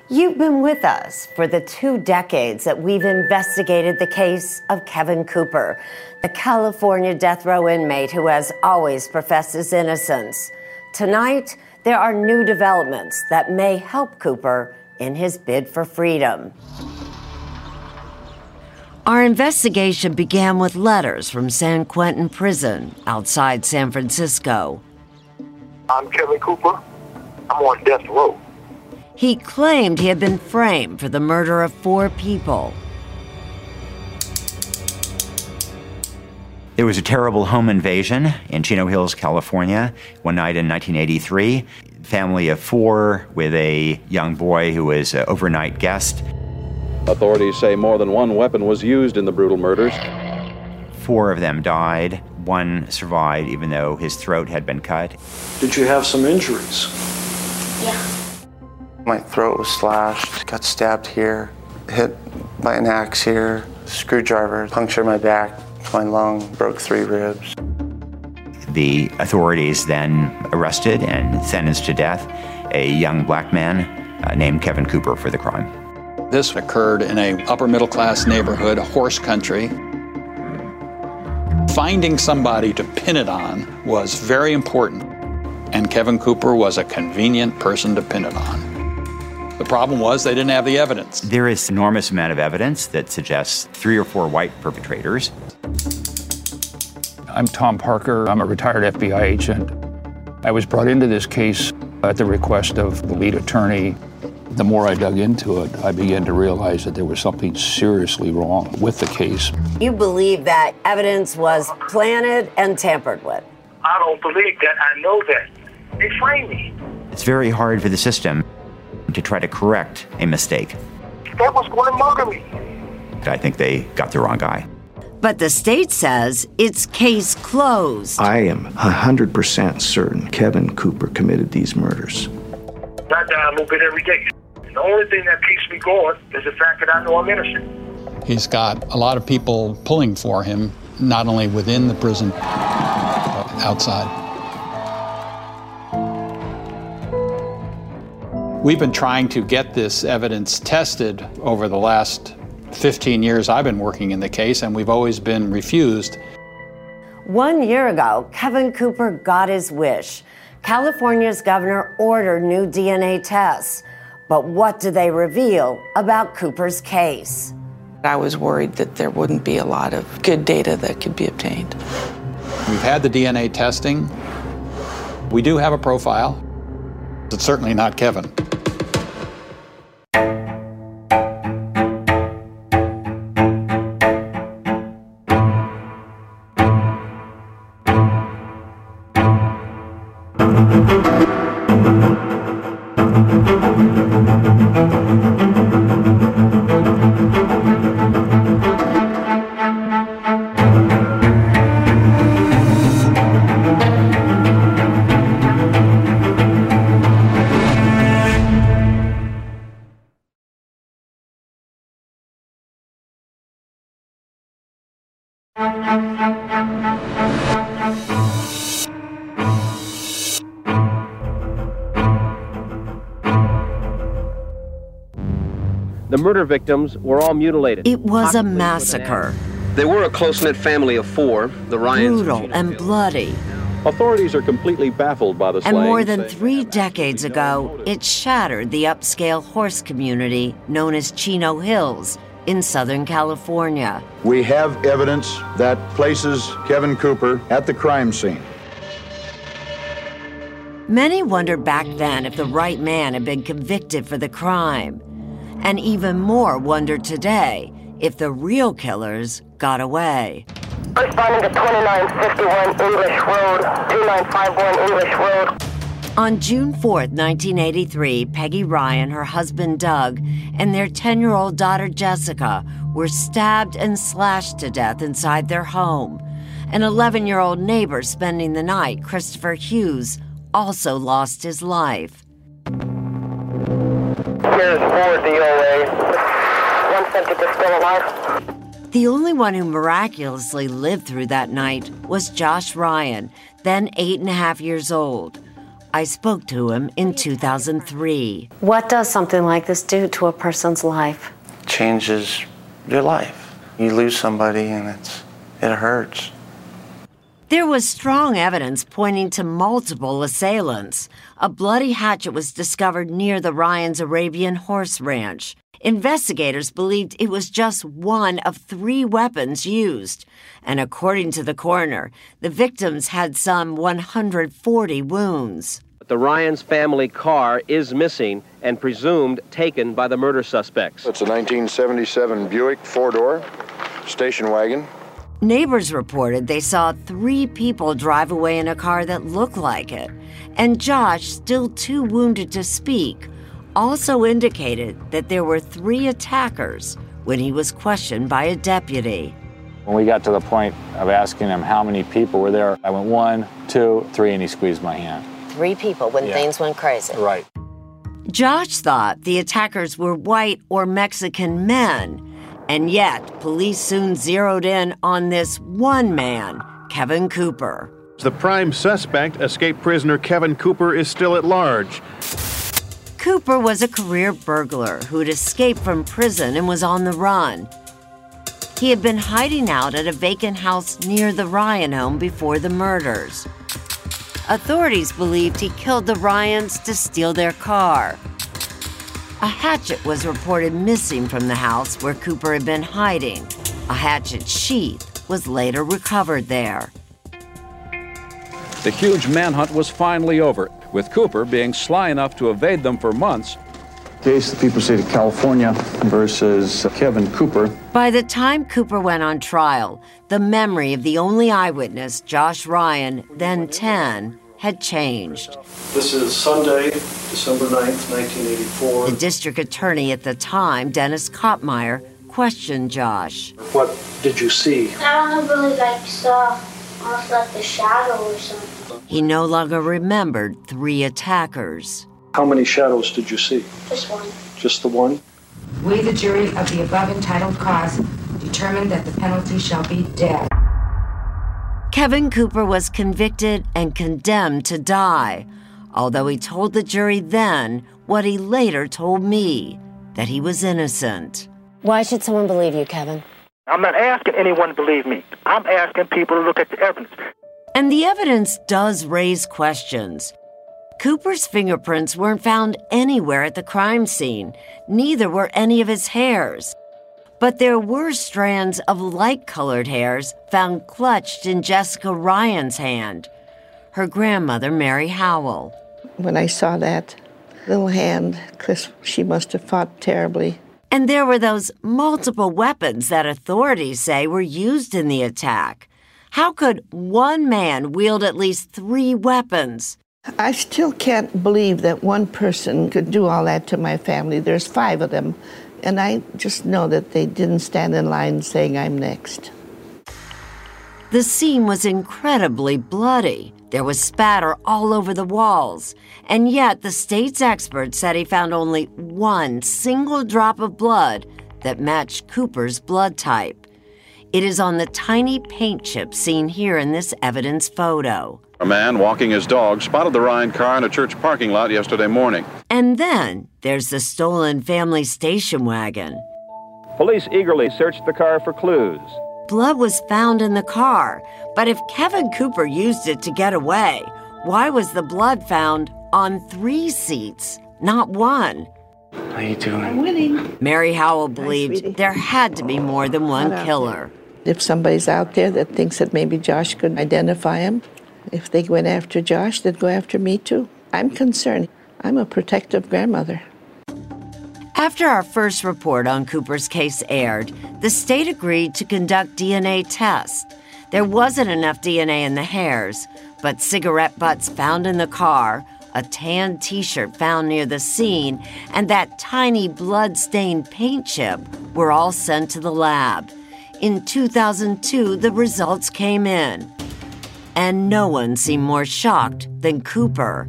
You've been with us for the 2 decades that we've investigated the case of Kevin Cooper, the California death row inmate who has always professed his innocence. Tonight, there are new developments that may help Cooper in his bid for freedom. Our investigation began with letters from San Quentin Prison outside San Francisco. I'm Kevin Cooper. I'm on death row. He claimed he had been framed for the murder of 4 people. There was a terrible home invasion in Chino Hills, California, one night in 1983. Family of 4 with a young boy who was an overnight guest. Authorities say more than one weapon was used in the brutal murders. 4 of them died. 1 survived, even though his throat had been cut. Did you have some injuries? Yeah. My throat was slashed, got stabbed here, hit by an axe here, screwdriver punctured my back, my lung, broke 3 ribs. The authorities then arrested and sentenced to death a young black man named Kevin Cooper for the crime. This occurred in a upper middle class neighborhood, horse country. Finding somebody to pin it on was very important, and Kevin Cooper was a convenient person to pin it on. The problem was they didn't have the evidence. There is an enormous amount of evidence that suggests 3 or 4 white perpetrators. I'm Tom Parker. I'm a retired FBI agent. I was brought into this case at the request of the lead attorney. The more I dug into it, I began to realize that there was something seriously wrong with the case. You believe that evidence was planted and tampered with? I don't believe that. I know that. They framed me. It's very hard for the system to try to correct a mistake. That was going to murder me. I think they got the wrong guy. But the state says it's case closed. I am 100% certain Kevin Cooper committed these murders. I die a little bit every day. The only thing that keeps me going is the fact that I know I'm innocent. He's got a lot of people pulling for him, not only within the prison, but outside. We've been trying to get this evidence tested over the last 15 years I've been working in the case, and we've always been refused. 1 year ago, Kevin Cooper got his wish. California's governor ordered new DNA tests. But what do they reveal about Cooper's case? I was worried that there wouldn't be a lot of good data that could be obtained. We've had the DNA testing. We do have a profile. It's certainly not Kevin. The murder victims were all mutilated. It was a massacre. They were a close-knit family of 4, the Ryans. Brutal and bloody. Authorities are completely baffled by the slaying. And more than 3 decades ago, it shattered the upscale horse community known as Chino Hills in Southern California. We have evidence that places Kevin Cooper at the crime scene. Many wondered back then if the right man had been convicted for the crime. And even more wonder today if the real killers got away. Responding to 2951 English Road, 2951 English Road. On June 4th, 1983, Peggy Ryan, her husband Doug, and their 10-year-old daughter Jessica were stabbed and slashed to death inside their home. An 11-year-old neighbor spending the night, Christopher Hughes, also lost his life. Here's 4 DOA. 1 subject is still alive. The only one who miraculously lived through that night was Josh Ryan, then 8.5 years old. I spoke to him in 2003. What does something like this do to a person's life? Changes your life. You lose somebody and it hurts. There was strong evidence pointing to multiple assailants. A bloody hatchet was discovered near the Ryans' Arabian Horse Ranch. Investigators believed it was just one of 3 weapons used. And according to the coroner, the victims had some 140 wounds. The Ryans' family car is missing and presumed taken by the murder suspects. It's a 1977 Buick 4-door station wagon. Neighbors reported they saw 3 people drive away in a car that looked like it. And Josh, still too wounded to speak, also indicated that there were 3 attackers when he was questioned by a deputy. When we got to the point of asking him how many people were there, I went 1, 2, 3, and he squeezed my hand. 3 people when things went crazy. Right. Josh thought the attackers were white or Mexican men. And yet, police soon zeroed in on this one man, Kevin Cooper. The prime suspect, escaped prisoner Kevin Cooper, is still at large. Cooper was a career burglar who'd escaped from prison and was on the run. He had been hiding out at a vacant house near the Ryan home before the murders. Authorities believed he killed the Ryans to steal their car. A hatchet was reported missing from the house where Cooper had been hiding. A hatchet sheath was later recovered there. The huge manhunt was finally over, with Cooper being sly enough to evade them for months. Case, the people state of California versus Kevin Cooper. By the time Cooper went on trial, the memory of the only eyewitness, Josh Ryan, then 10, had changed. This is Sunday, December 9th, 1984. The district attorney at the time, Dennis Kopmeyer, questioned Josh. What did you see? I don't really saw almost like the shadow or something. He no longer remembered 3 attackers. How many shadows did you see? Just one. Just the one? We, the jury of the above entitled cause, determine that the penalty shall be death. Kevin Cooper was convicted and condemned to die, although he told the jury then what he later told me, that he was innocent. Why should someone believe you, Kevin? I'm not asking anyone to believe me. I'm asking people to look at the evidence. And the evidence does raise questions. Cooper's fingerprints weren't found anywhere at the crime scene. Neither were any of his hairs. But there were strands of light-colored hairs found clutched in Jessica Ryan's hand, her grandmother, Mary Howell. When I saw that little hand, she must have fought terribly. And there were those multiple weapons that authorities say were used in the attack. How could one man wield at least 3 weapons? I still can't believe that one person could do all that to my family. There's 5 of them. And I just know that they didn't stand in line saying, I'm next. The scene was incredibly bloody. There was spatter all over the walls. And yet the state's expert said he found only 1 single drop of blood that matched Cooper's blood type. It is on the tiny paint chip seen here in this evidence photo. A man walking his dog spotted the Ryan car in a church parking lot yesterday morning. And then there's the stolen family station wagon. Police eagerly searched the car for clues. Blood was found in the car, but if Kevin Cooper used it to get away, why was the blood found on 3 seats, not 1? How you doing? I'm winning. Mary Howell believed there had to be more than one killer. If somebody's out there that thinks that maybe Josh could identify him, if they went after Josh, they'd go after me too. I'm concerned. I'm a protective grandmother. After our first report on Cooper's case aired, the state agreed to conduct DNA tests. There wasn't enough DNA in the hairs, but cigarette butts found in the car, a tan T-shirt found near the scene, and that tiny blood-stained paint chip were all sent to the lab. In 2002, the results came in. And no one seemed more shocked than Cooper.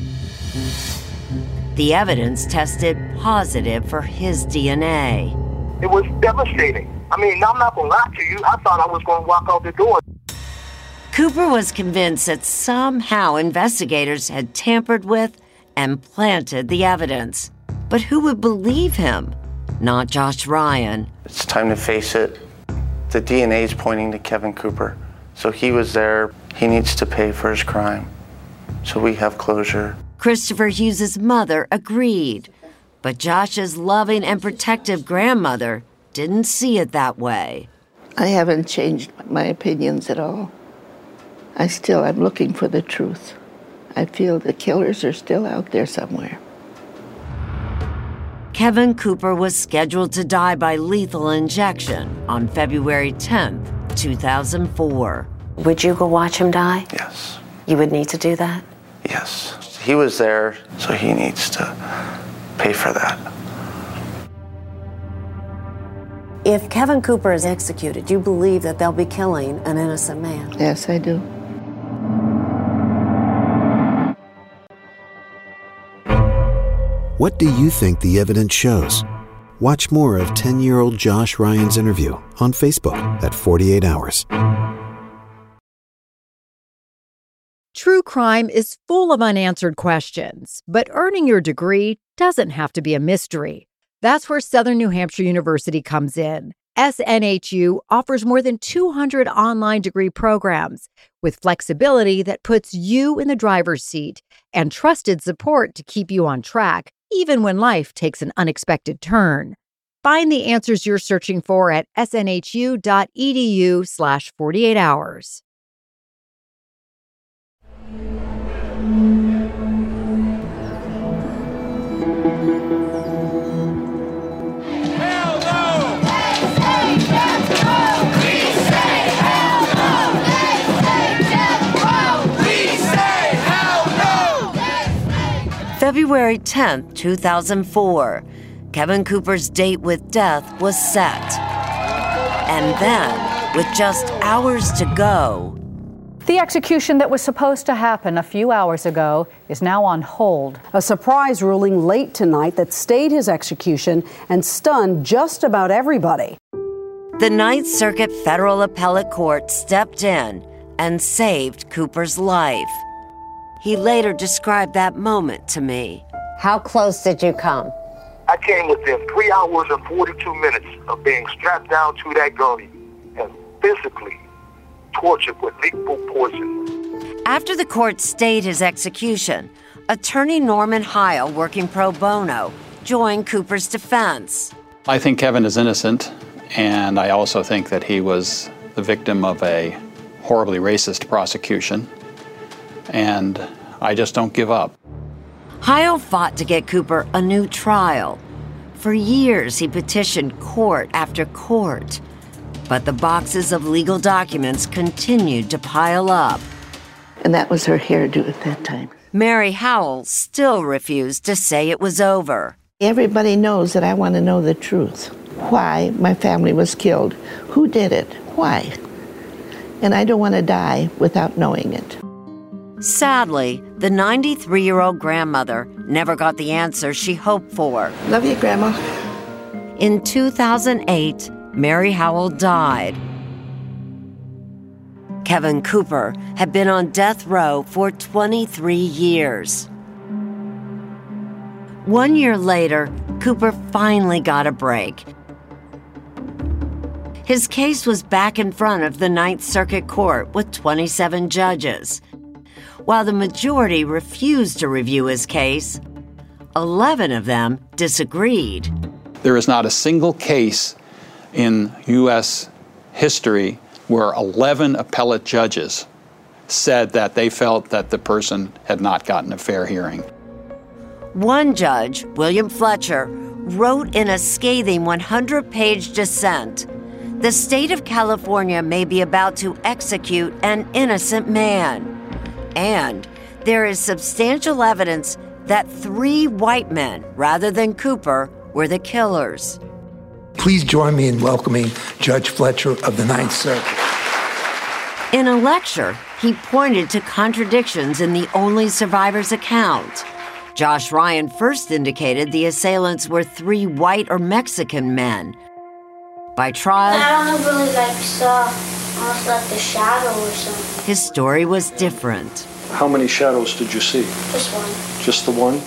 The evidence tested positive for his DNA. It was devastating. I mean, I'm not going to lie to you. I thought I was going to walk out the door. Cooper was convinced that somehow investigators had tampered with and planted the evidence. But who would believe him? Not Josh Ryan. It's time to face it. The DNA is pointing to Kevin Cooper. So he was there. He needs to pay for his crime. So we have closure. Christopher Hughes' mother agreed. But Josh's loving and protective grandmother didn't see it that way. I haven't changed my opinions at all. I'm looking for the truth. I feel the killers are still out there somewhere. Kevin Cooper was scheduled to die by lethal injection on February 10th, 2004. Would you go watch him die? Yes. You would need to do that? Yes. He was there, so he needs to pay for that. If Kevin Cooper is executed, do you believe that they'll be killing an innocent man? Yes, I do. What do you think the evidence shows? Watch more of 10-year-old Josh Ryan's interview on Facebook at 48 Hours. True crime is full of unanswered questions, but earning your degree doesn't have to be a mystery. That's where Southern New Hampshire University comes in. SNHU offers more than 200 online degree programs with flexibility that puts you in the driver's seat and trusted support to keep you on track, even when life takes an unexpected turn. Find the answers you're searching for at snhu.edu/48 hours. February 10th, 2004, Kevin Cooper's date with death was set. And then, with just hours to go, the execution that was supposed to happen a few hours ago is now on hold. A surprise ruling late tonight that stayed his execution and stunned just about everybody. The Ninth Circuit Federal Appellate Court stepped in and saved Cooper's life. He later described that moment to me. How close did you come? I came within 3 hours and 42 minutes of being strapped down to that gurney and physically tortured with lethal poison. After the court stayed his execution, attorney Norman Heil, working pro bono, joined Cooper's defense. I think Kevin is innocent, and I also think that he was the victim of a horribly racist prosecution. And I just don't give up. Heil fought to get Cooper a new trial. For years, he petitioned court after court. But the boxes of legal documents continued to pile up. And that was her hairdo at that time. Mary Howell still refused to say it was over. Everybody knows that I want to know the truth. Why my family was killed. Who did it? Why? And I don't want to die without knowing it. Sadly, the 93-year-old grandmother never got the answer she hoped for. Love you, Grandma. In 2008, Mary Howell died. Kevin Cooper had been on death row for 23 years. 1 year later, Cooper finally got a break. His case was back in front of the Ninth Circuit Court with 27 judges. While the majority refused to review his case, 11 of them disagreed. There is not a single case in U.S. history where 11 appellate judges said that they felt that the person had not gotten a fair hearing. One judge, William Fletcher, wrote in a scathing 100-page dissent, "The state of California may be about to execute an innocent man. And there is substantial evidence that 3 white men, rather than Cooper, were the killers." Please join me in welcoming Judge Fletcher of the Ninth Circuit. In a lecture, he pointed to contradictions in the only survivor's account. Josh Ryan first indicated the assailants were 3 white or Mexican men. By trial, I don't really saw Almost like the shadow or something. His story was different. How many shadows did you see? Just one. Just the one?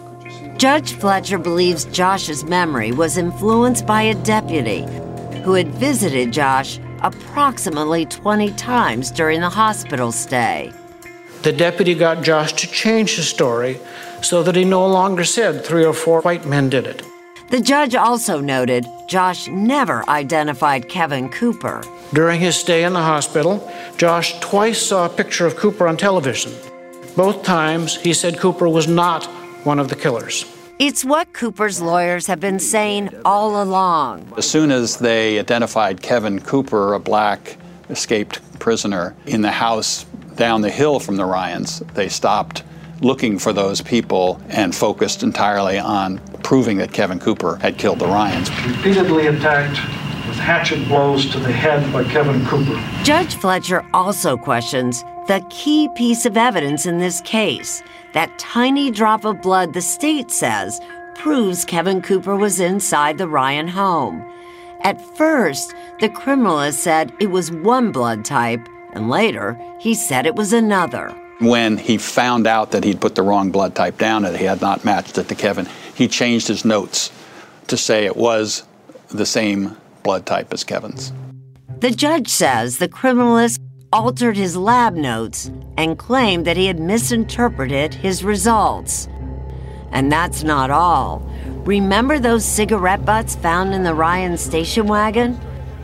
Judge Fletcher believes Josh's memory was influenced by a deputy who had visited Josh approximately 20 times during the hospital stay. The deputy got Josh to change his story so that he no longer said 3 or 4 white men did it. The judge also noted Josh never identified Kevin Cooper. During his stay in the hospital, Josh twice saw a picture of Cooper on television. Both times, he said Cooper was not one of the killers. It's what Cooper's lawyers have been saying all along. As soon as they identified Kevin Cooper, a black escaped prisoner, in the house down the hill from the Ryans, they stopped looking for those people and focused entirely on proving that Kevin Cooper had killed the Ryans. Repeatedly attacked with hatchet blows to the head by Kevin Cooper. Judge Fletcher also questions the key piece of evidence in this case, that tiny drop of blood the state says proves Kevin Cooper was inside the Ryan home. At first, the criminalist said it was one blood type, and later he said it was another. When he found out that he'd put the wrong blood type down and he had not matched it to Kevin, he changed his notes to say it was the same blood type as Kevin's. The judge says the criminalist altered his lab notes and claimed that he had misinterpreted his results. And that's not all. Remember those cigarette butts found in the Ryan station wagon?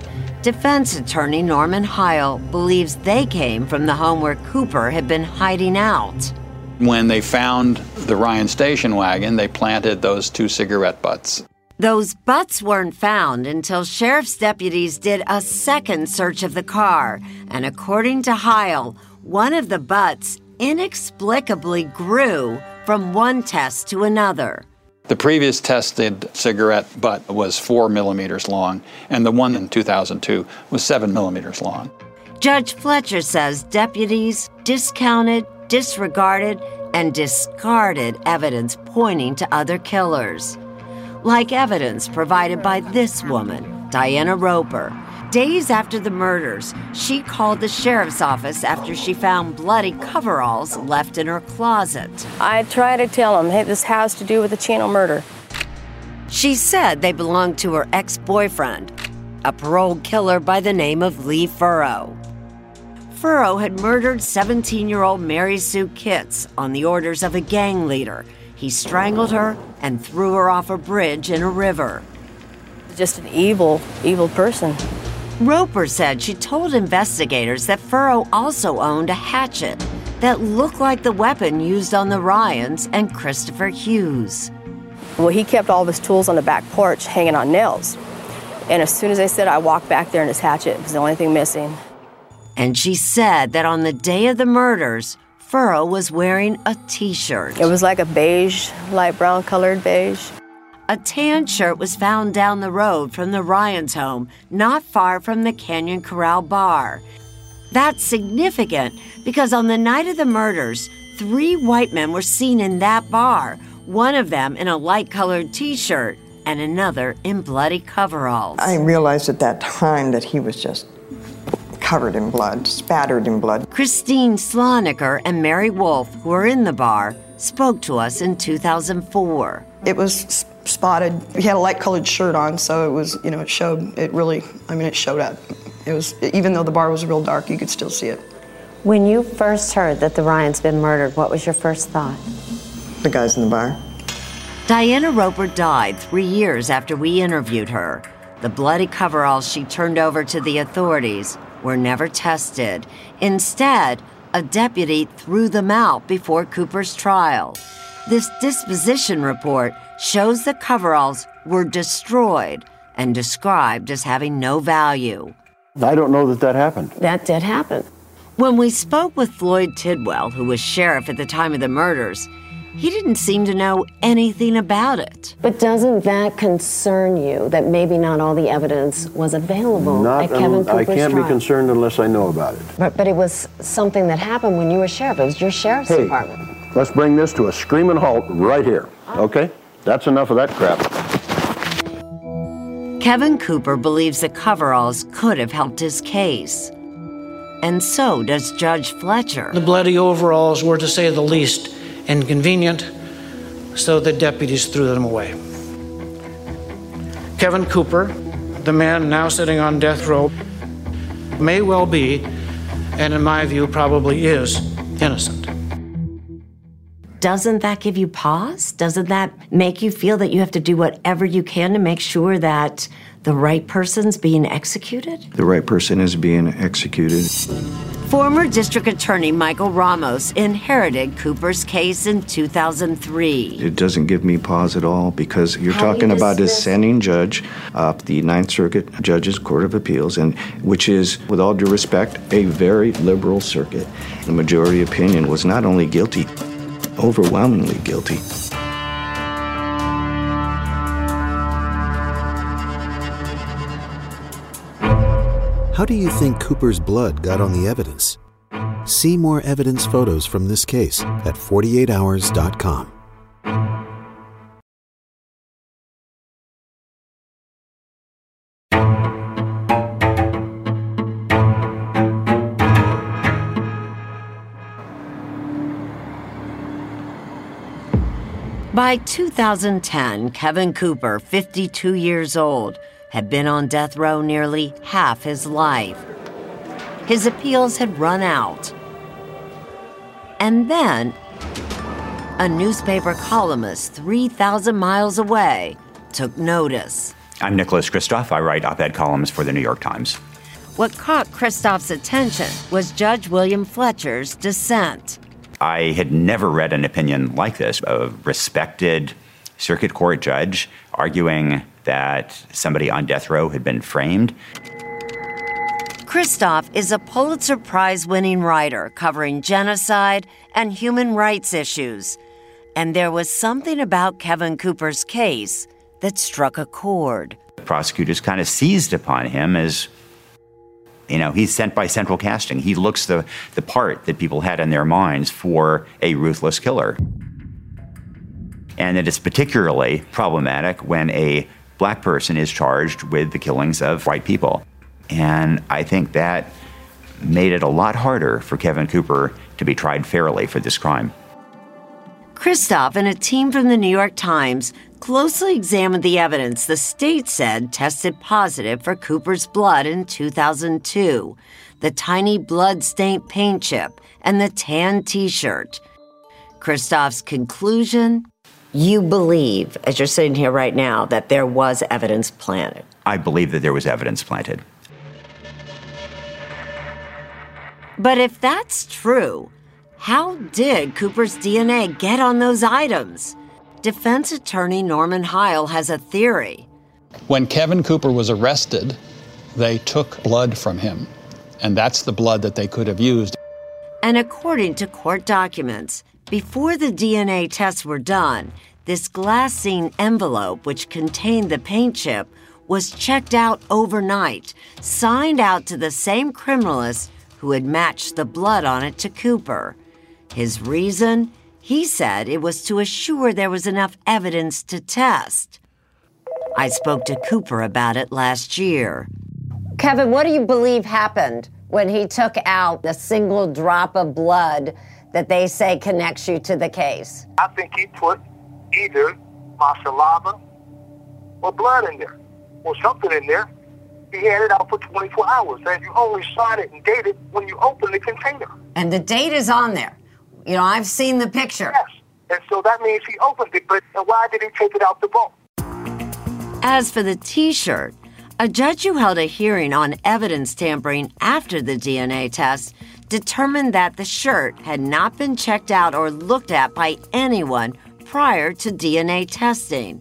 Defense attorney Norman Heil believes they came from the home where Cooper had been hiding out. When they found the Ryan station wagon, they planted those 2 cigarette butts. Those butts weren't found until sheriff's deputies did a second search of the car, and according to Heil, one of the butts inexplicably grew from one test to another. The previous tested cigarette butt was 4 millimeters long, and the one in 2002 was 7 millimeters long. Judge Fletcher says deputies discounted, disregarded, and discarded evidence pointing to other killers. Like evidence provided by this woman, Diana Roper. Days after the murders, she called the sheriff's office after she found bloody coveralls left in her closet. I tried to tell him, hey, this has to do with the Chino murder. She said they belonged to her ex-boyfriend, a paroled killer by the name of Lee Furrow. Furrow had murdered 17-year-old Mary Sue Kitts on the orders of a gang leader. He strangled her and threw her off a bridge in a river. Just an evil, evil person. Roper said she told investigators that Furrow also owned a hatchet that looked like the weapon used on the Ryans and Christopher Hughes. Well, he kept all of his tools on the back porch hanging on nails. And as soon as I said, I walked back there and his hatchet was the only thing missing. And she said that on the day of the murders, Furrow was wearing a T-shirt. It was like a beige, light brown colored beige. A tan shirt was found down the road from the Ryans' home, not far from the Canyon Corral bar. That's significant because on the night of the murders, 3 white men were seen in that bar, one of them in a light-colored T-shirt and another in bloody coveralls. I realized at that time that he was just covered in blood, spattered in blood. Christine Sloniker and Mary Wolf, who were in the bar, spoke to us in 2004. It was spotted. He had a light-colored shirt on, so it was, it showed, it showed up. It was, even though the bar was real dark, you could still see it. When you first heard that the Ryans been murdered, what was your first thought? The guys in the bar. Diana Roper died 3 years after we interviewed her. The bloody coveralls she turned over to the authorities were never tested. Instead, a deputy threw them out before Cooper's trial. This disposition report shows the coveralls were destroyed and described as having no value. I don't know that happened. That did happen. When we spoke with Floyd Tidwell, who was sheriff at the time of the murders, he didn't seem to know anything about it. But doesn't that concern you that maybe not all the evidence was available at Kevin Cooper's trial? I can't be concerned unless I know about it. But it was something that happened when you were sheriff. It was your sheriff's department. Let's bring this to a screaming halt right here, okay? That's enough of that crap. Kevin Cooper believes the coveralls could have helped his case. And so does Judge Fletcher. The bloody overalls were, to say the least, inconvenient, so the deputies threw them away. Kevin Cooper, the man now sitting on death row, may well be, and in my view probably is, innocent. Doesn't that give you pause? Doesn't that make you feel that you have to do whatever you can to make sure that the right person's being executed? The right person is being executed. Former District Attorney Michael Ramos inherited Cooper's case in 2003. It doesn't give me pause at all because you're talking about a dissenting judge of the Ninth Circuit Judges Court of Appeals, and which is, with all due respect, a very liberal circuit. The majority opinion was not only guilty, overwhelmingly guilty. How do you think Cooper's blood got on the evidence? See more evidence photos from this case at 48hours.com. By 2010, Kevin Cooper, 52 years old, had been on death row nearly half his life. His appeals had run out. And then, a newspaper columnist 3,000 miles away took notice. I'm Nicholas Kristof. I write op-ed columns for the New York Times. What caught Kristof's attention was Judge William Fletcher's dissent. I had never read an opinion like this, a respected circuit court judge arguing that somebody on death row had been framed. Kristof is a Pulitzer Prize-winning writer covering genocide and human rights issues. And there was something about Kevin Cooper's case that struck a chord. Prosecutors kind of seized upon him as, you know, he's sent by central casting. He looks the part that people had in their minds for a ruthless killer. And it is particularly problematic when a black person is charged with the killings of white people. And I think that made it a lot harder for Kevin Cooper to be tried fairly for this crime. Kristof and a team from the New York Times closely examined the evidence the state said tested positive for Cooper's blood in 2002, the tiny blood-stained paint chip and the tan T-shirt. Kristof's conclusion: you believe, as you're sitting here right now, that there was evidence planted. I believe that there was evidence planted. But if that's true, how did Cooper's DNA get on those items? Defense attorney Norman Heil has a theory. When Kevin Cooper was arrested, they took blood from him, and that's the blood that they could have used. And according to court documents, before the DNA tests were done, this glassine envelope, which contained the paint chip, was checked out overnight, signed out to the same criminalist who had matched the blood on it to Cooper. His reason? He said it was to assure there was enough evidence to test. I spoke to Cooper about it last year. Kevin, what do you believe happened when he took out a single drop of blood that they say connects you to the case? I think he put either my saliva or blood in there, or something in there. He had it out for 24 hours, and you only sign it and date it when you open the container. And the date is on there. You know, I've seen the picture. Yes, and so that means he opened it, but why did he take it out the vault? As for the T-shirt, a judge who held a hearing on evidence tampering after the DNA test determined that the shirt had not been checked out or looked at by anyone prior to DNA testing.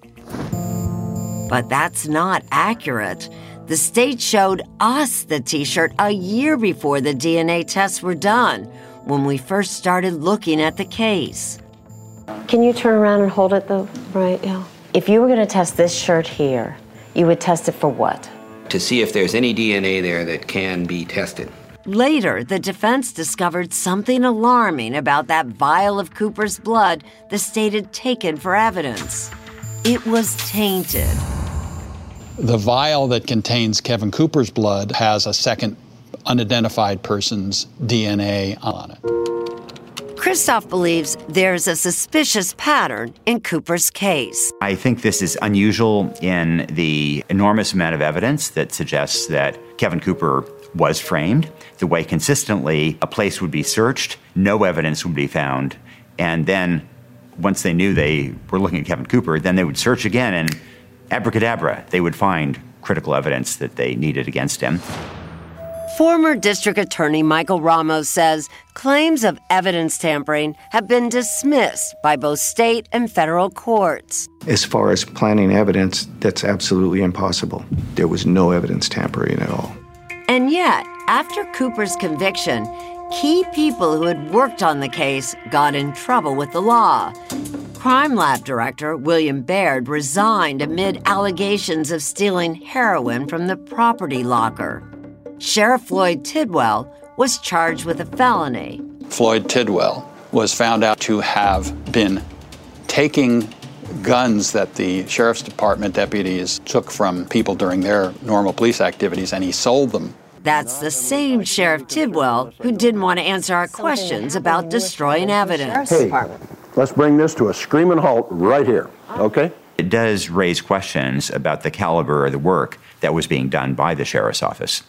But that's not accurate. The state showed us the T-shirt a year before the DNA tests were done, when we first started looking at the case. Can you turn around and hold it though? Right, yeah. If you were going to test this shirt here, you would test it for what? To see if there's any DNA there that can be tested. Later, the defense discovered something alarming about that vial of Cooper's blood the state had taken for evidence. It was tainted. The vial that contains Kevin Cooper's blood has a second unidentified person's DNA on it. Christoph believes there's a suspicious pattern in Cooper's case. I think this is unusual in the enormous amount of evidence that suggests that Kevin Cooper was framed. The way consistently a place would be searched, no evidence would be found, and then once they knew they were looking at Kevin Cooper, then they would search again and abracadabra, they would find critical evidence that they needed against him. Former District Attorney Michael Ramos says claims of evidence tampering have been dismissed by both state and federal courts. As far as planting evidence, that's absolutely impossible. There was no evidence tampering at all. And yet, after Cooper's conviction, key people who had worked on the case got in trouble with the law. Crime Lab Director William Baird resigned amid allegations of stealing heroin from the property locker. Sheriff Floyd Tidwell was charged with a felony. Floyd Tidwell was found out to have been taking guns that the Sheriff's Department deputies took from people during their normal police activities, and he sold them. That's the same Sheriff Tidwell who didn't want to answer our questions about destroying evidence. Hey, let's bring this to a screaming halt right here, okay? It does raise questions about the caliber of the work that was being done by the Sheriff's Office.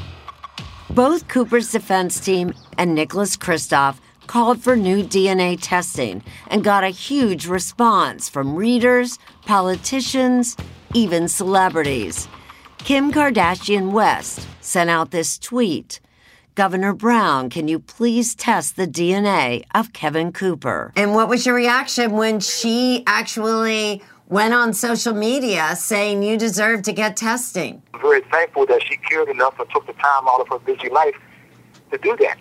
Both Cooper's defense team and Nicholas Kristof called for new DNA testing and got a huge response from readers, politicians, even celebrities. Kim Kardashian West sent out this tweet. Governor Brown, can you please test the DNA of Kevin Cooper? And what was your reaction when she actually went on social media saying you deserve to get testing? I'm very thankful that she cared enough and took the time out of her busy life to do that.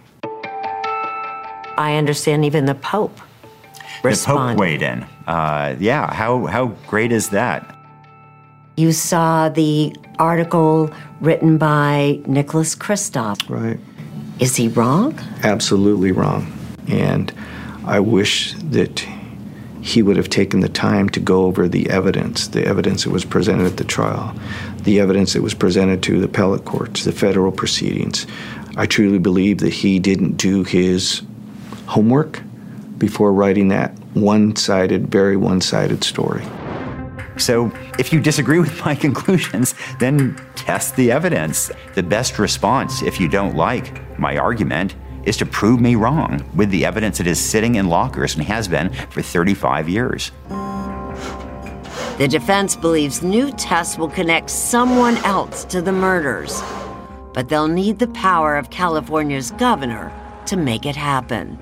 I understand even the Pope responded. The Pope weighed in. How great is that? You saw the article written by Nicholas Kristof. Right. Is he wrong? Absolutely wrong. And I wish that he would have taken the time to go over the evidence that was presented at the trial, the evidence that was presented to the appellate courts, the federal proceedings. I truly believe that he didn't do his homework before writing that very one-sided story. So if you disagree with my conclusions, then test the evidence. The best response, if you don't like my argument, is to prove me wrong with the evidence that is sitting in lockers and has been for 35 years. The defense believes new tests will connect someone else to the murders, but they'll need the power of California's governor to make it happen.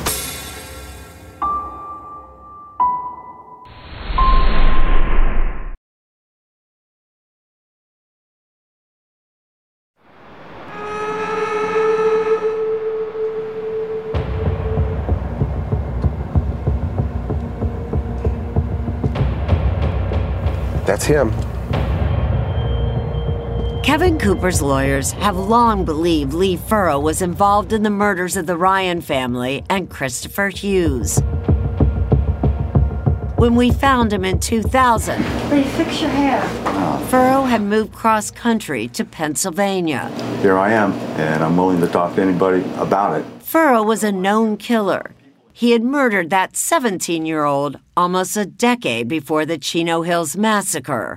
That's him. Kevin Cooper's lawyers have long believed Lee Furrow was involved in the murders of the Ryan family and Christopher Hughes. When we found him in 2000, Lee, fix your hair. Furrow had moved cross-country to Pennsylvania. Here I am, and I'm willing to talk to anybody about it. Furrow was a known killer. He had murdered that 17-year-old almost a decade before the Chino Hills massacre.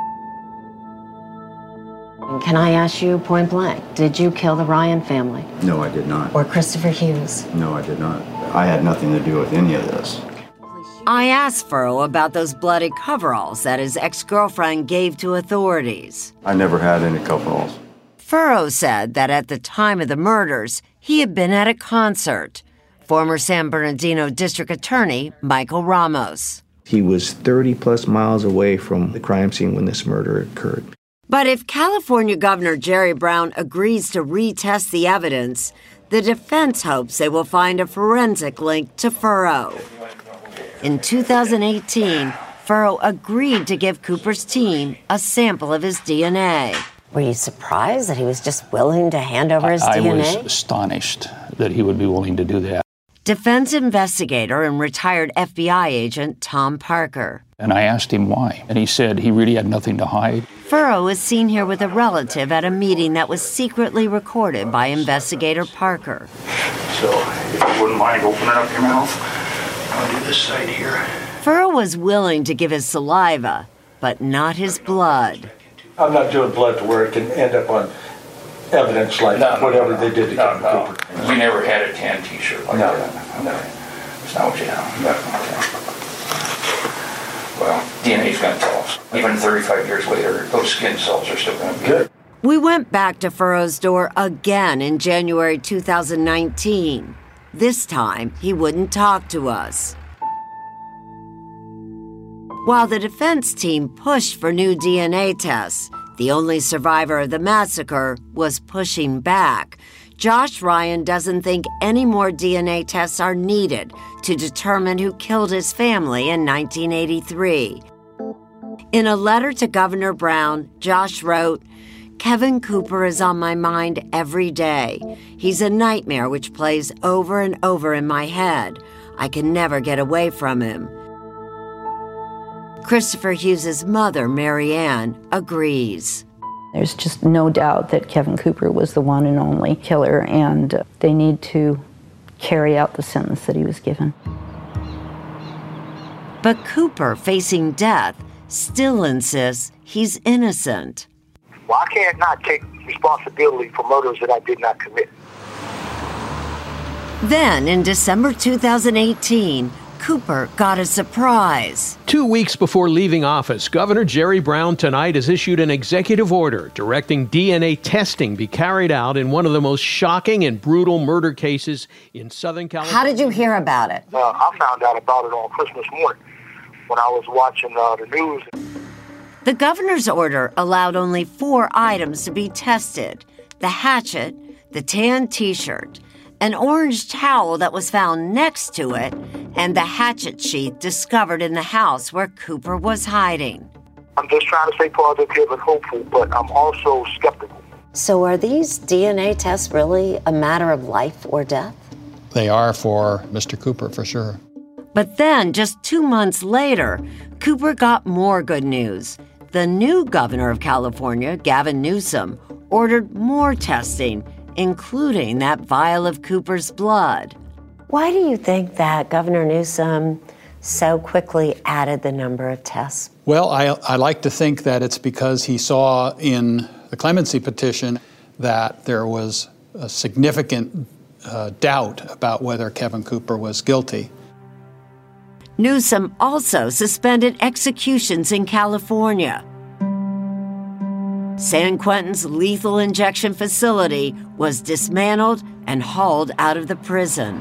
Can I ask you point blank, did you kill the Ryan family? No, I did not. Or Christopher Hughes? No, I did not. I had nothing to do with any of this. I asked Furrow about those bloody coveralls that his ex-girlfriend gave to authorities. I never had any coveralls. Furrow said that at the time of the murders, he had been at a concert. Former San Bernardino District Attorney Michael Ramos. He was 30-plus miles away from the crime scene when this murder occurred. But if California Governor Jerry Brown agrees to retest the evidence, the defense hopes they will find a forensic link to Furrow. In 2018, Furrow agreed to give Cooper's team a sample of his DNA. Were you surprised that he was just willing to hand over his DNA? I was astonished that he would be willing to do that. Defense investigator and retired FBI agent Tom Parker. And I asked him why, and he said he really had nothing to hide. Furrow is seen here with a relative at a meeting that was secretly recorded by investigator Parker. So, if you wouldn't mind opening up your mouth, I'll do this side here. Furrow was willing to give his saliva, but not his blood. I'm not doing blood to where it can end up on evidence like whatever they did to Kevin Cooper. We never had a tan T-shirt like that. No. It's not what you have. No. Okay. Well, DNA's going to tell us. Even 35 years later, those skin cells are still going to be good. We went back to Furrow's door again in January 2019. This time, he wouldn't talk to us. While the defense team pushed for new DNA tests, the only survivor of the massacre was pushing back. Josh Ryan doesn't think any more DNA tests are needed to determine who killed his family in 1983. In a letter to Governor Brown, Josh wrote, "Kevin Cooper is on my mind every day. He's a nightmare which plays over and over in my head. I can never get away from him." Christopher Hughes' mother, Mary Ann, agrees. There's just no doubt that Kevin Cooper was the one and only killer, and they need to carry out the sentence that he was given. But Cooper, facing death, still insists he's innocent. Well, I can't not take responsibility for murders that I did not commit. Then, in December 2018, Cooper got a surprise. 2 weeks before leaving office, Governor Jerry Brown tonight has issued an executive order directing DNA testing be carried out in one of the most shocking and brutal murder cases in Southern California. How did you hear about it? I found out about it on Christmas morning when I was watching the news. The governor's order allowed only 4 items to be tested: the hatchet, the tan T-shirt, an orange towel that was found next to it, and the hatchet sheath discovered in the house where Cooper was hiding. I'm just trying to stay positive and hopeful, but I'm also skeptical. So are these DNA tests really a matter of life or death? They are for Mr. Cooper, for sure. But then, just 2 months later, Cooper got more good news. The new governor of California, Gavin Newsom, ordered more testing, including that vial of Cooper's blood. Why do you think that Governor Newsom so quickly added the number of tests? Well, I like to think that it's because he saw in the clemency petition that there was a significant doubt about whether Kevin Cooper was guilty. Newsom also suspended executions in California. San Quentin's lethal injection facility was dismantled and hauled out of the prison.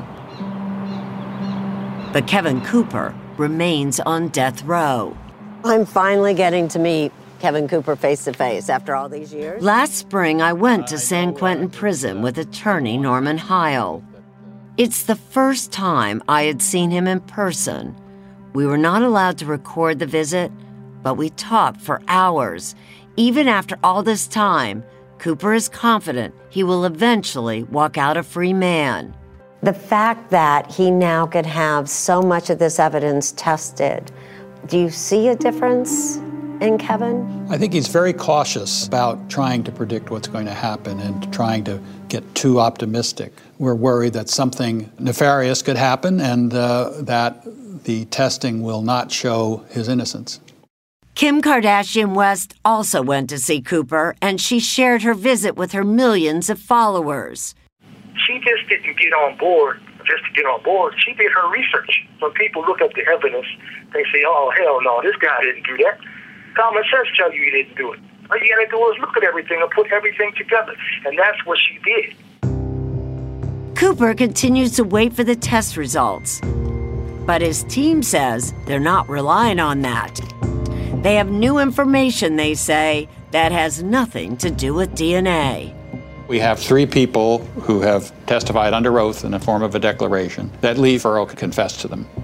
But Kevin Cooper remains on death row. I'm finally getting to meet Kevin Cooper face to face after all these years. Last spring, I went to San Quentin Prison with attorney Norman Heil. It's the first time I had seen him in person. We were not allowed to record the visit, but we talked for hours. Even after all this time, Cooper is confident he will eventually walk out a free man. The fact that he now could have so much of this evidence tested, do you see a difference in Kevin? I think he's very cautious about trying to predict what's going to happen and trying to get too optimistic. We're worried that something nefarious could happen and that the testing will not show his innocence. Kim Kardashian West also went to see Cooper, and she shared her visit with her millions of followers. She just didn't get on board just to get on board. She did her research. When people look at the evidence, they say, oh, hell no, this guy didn't do that. Common sense tells you he didn't do it. All you got to do is look at everything and put everything together. And that's what she did. Cooper continues to wait for the test results. But his team says they're not relying on that. They have new information, they say, that has nothing to do with DNA. We have 3 people who have testified under oath in the form of a declaration that Lee Furrow could confess to them.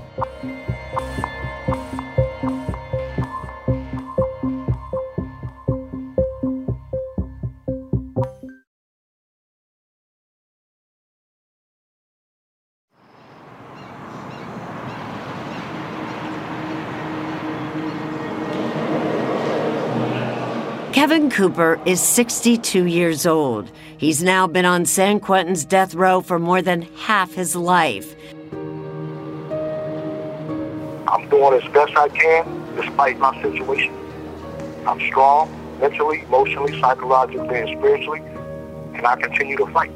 Kevin Cooper is 62 years old. He's now been on San Quentin's death row for more than half his life. I'm doing as best I can despite my situation. I'm strong, mentally, emotionally, psychologically, and spiritually, and I continue to fight.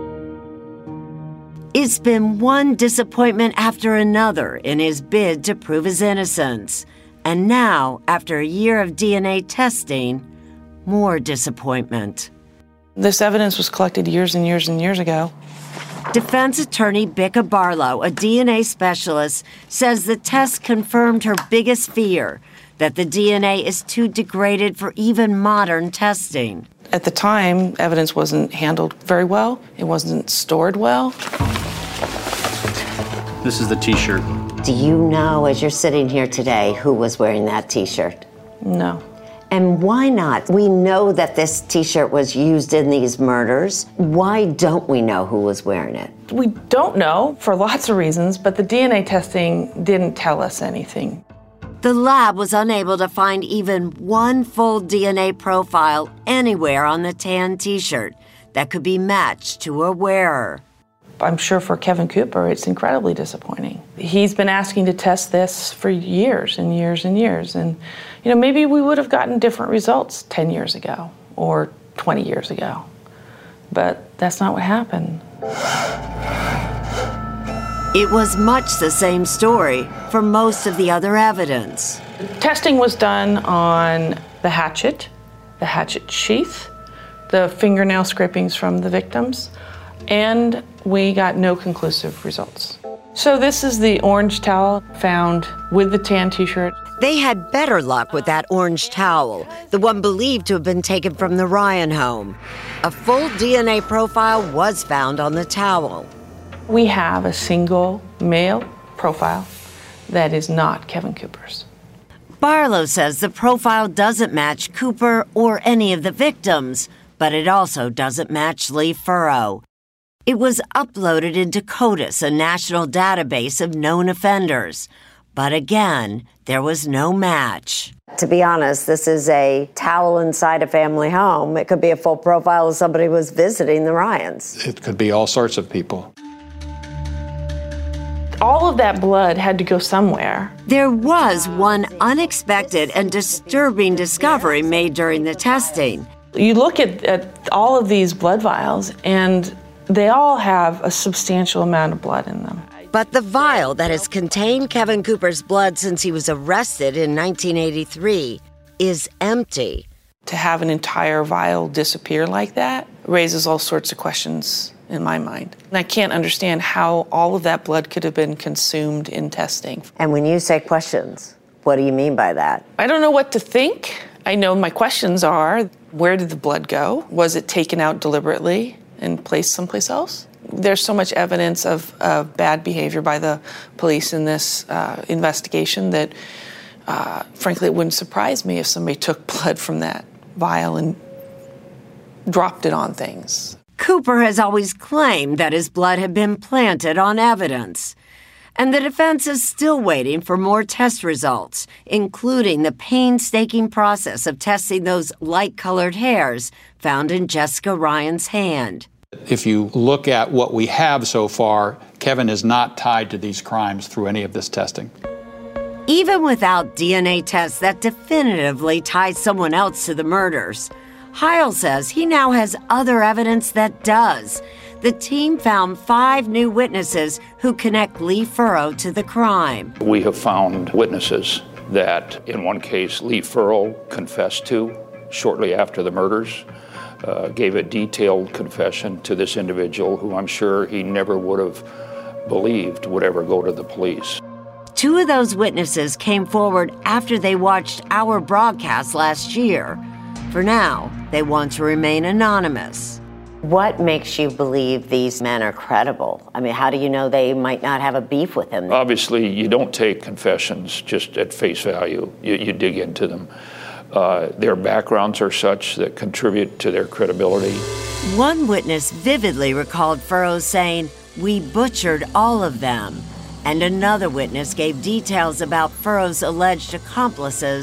It's been one disappointment after another in his bid to prove his innocence. And now, after a year of DNA testing, more disappointment. This evidence was collected years and years and years ago. Defense attorney Becca Barlow, a DNA specialist, says the test confirmed her biggest fear, that the DNA is too degraded for even modern testing. At the time, evidence wasn't handled very well. It wasn't stored well. This is the T-shirt. Do you know, as you're sitting here today, who was wearing that T-shirt? No. And why not? We know that this T-shirt was used in these murders. Why don't we know who was wearing it? We don't know for lots of reasons, but the DNA testing didn't tell us anything. The lab was unable to find even one full DNA profile anywhere on the tan T-shirt that could be matched to a wearer. I'm sure for Kevin Cooper, it's incredibly disappointing. He's been asking to test this for years and years and years. And, you know, maybe we would have gotten different results 10 years ago or 20 years ago. But that's not what happened. It was much the same story for most of the other evidence. Testing was done on the hatchet sheath, the fingernail scrapings from the victims, and we got no conclusive results. So this is the orange towel found with the tan T-shirt. They had better luck with that orange towel, the one believed to have been taken from the Ryan home. A full DNA profile was found on the towel. We have a single male profile that is not Kevin Cooper's. Barlow says the profile doesn't match Cooper or any of the victims, but it also doesn't match Lee Furrow. It was uploaded into CODIS, a national database of known offenders. But again, there was no match. To be honest, this is a towel inside a family home. It could be a full profile of somebody who was visiting the Ryans. It could be all sorts of people. All of that blood had to go somewhere. There was one unexpected and disturbing discovery made during the testing. You look at all of these blood vials, and they all have a substantial amount of blood in them. But the vial that has contained Kevin Cooper's blood since he was arrested in 1983 is empty. To have an entire vial disappear like that raises all sorts of questions in my mind. And I can't understand how all of that blood could have been consumed in testing. And when you say questions, what do you mean by that? I don't know what to think. I know my questions are, where did the blood go? Was it taken out deliberately and placed someplace else? There's so much evidence of bad behavior by the police in this investigation that, frankly, it wouldn't surprise me if somebody took blood from that vial and dropped it on things. Cooper has always claimed that his blood had been planted on evidence. And the defense is still waiting for more test results, including the painstaking process of testing those light-colored hairs found in Jessica Ryan's hand. If you look at what we have so far, Kevin is not tied to these crimes through any of this testing. Even without DNA tests that definitively tie someone else to the murders, Heil says he now has other evidence that does. The team found 5 new witnesses who connect Lee Furrow to the crime. We have found witnesses that, in one case, Lee Furrow confessed to shortly after the murders, gave a detailed confession to this individual who I'm sure he never would have believed would ever go to the police. 2 of those witnesses came forward after they watched our broadcast last year. For now, they want to remain anonymous. What makes you believe these men are credible? I mean, how do you know they might not have a beef with him? Obviously, you don't take confessions just at face value. You dig into them. Their backgrounds are such that contribute to their credibility. One witness vividly recalled Furrow saying, "We butchered all of them." And another witness gave details about Furrow's alleged accomplices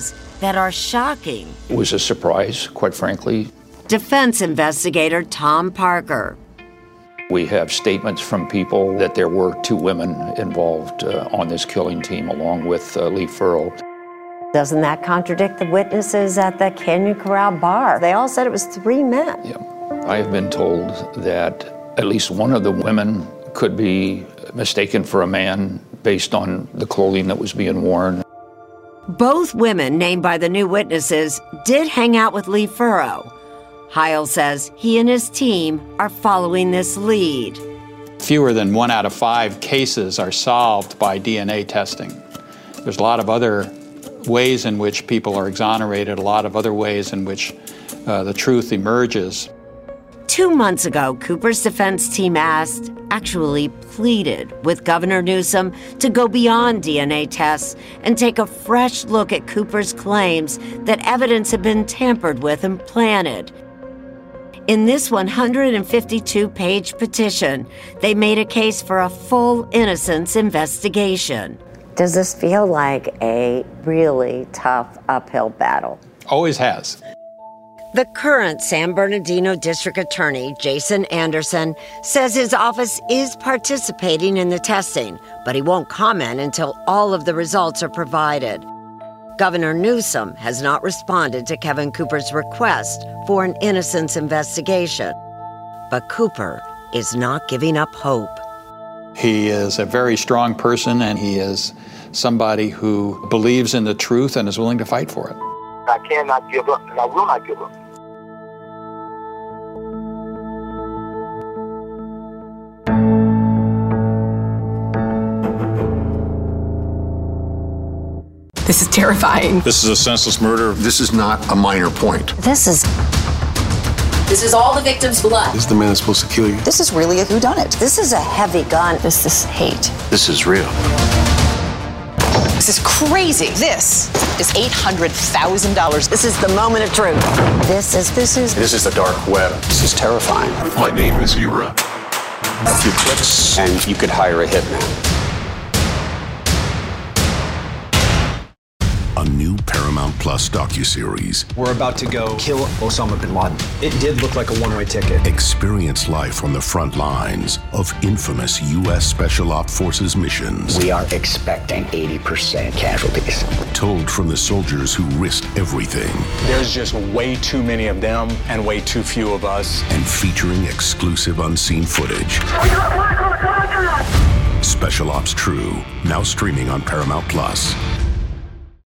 that are shocking. It was a surprise, quite frankly. Defense investigator Tom Parker. We have statements from people that there were 2 women involved on this killing team, along with Lee Furrow. Doesn't that contradict the witnesses at the Canyon Corral bar? They all said it was 3 men. Yeah. I have been told that at least one of the women could be mistaken for a man based on the clothing that was being worn. Both women named by the new witnesses did hang out with Lee Furrow. Heil says he and his team are following this lead. Fewer than 1 out of 5 cases are solved by DNA testing. There's a lot of other ways in which people are exonerated, a lot of other ways in which the truth emerges. 2 months ago, Cooper's defense team asked, actually pleaded, with Governor Newsom to go beyond DNA tests and take a fresh look at Cooper's claims that evidence had been tampered with and planted. In this 152-page petition, they made a case for a full innocence investigation. Does this feel like a really tough uphill battle? Always has. The current San Bernardino District Attorney, Jason Anderson, says his office is participating in the testing, but he won't comment until all of the results are provided. Governor Newsom has not responded to Kevin Cooper's request for an innocence investigation. But Cooper is not giving up hope. He is a very strong person, and he is somebody who believes in the truth and is willing to fight for it. I cannot give up, and I will not give up. This is terrifying. This is a senseless murder. This is not a minor point. This is all the victim's blood. Is the man supposed to kill you? This is really a whodunit. This is a heavy gun. This is hate. This is real. This is crazy. This is $800,000. This is the moment of truth. This is the dark web. This is terrifying. My name is Ira. A few clicks, and you could hire a hitman. A new Paramount Plus docuseries. We're about to go kill Osama bin Laden. It did look like a one-way ticket. Experience life on the front lines of infamous U.S. Special Ops Forces missions. We are expecting 80% casualties. Told from the soldiers who risked everything. There's just way too many of them and way too few of us. And featuring exclusive unseen footage. Special Ops True, now streaming on Paramount Plus.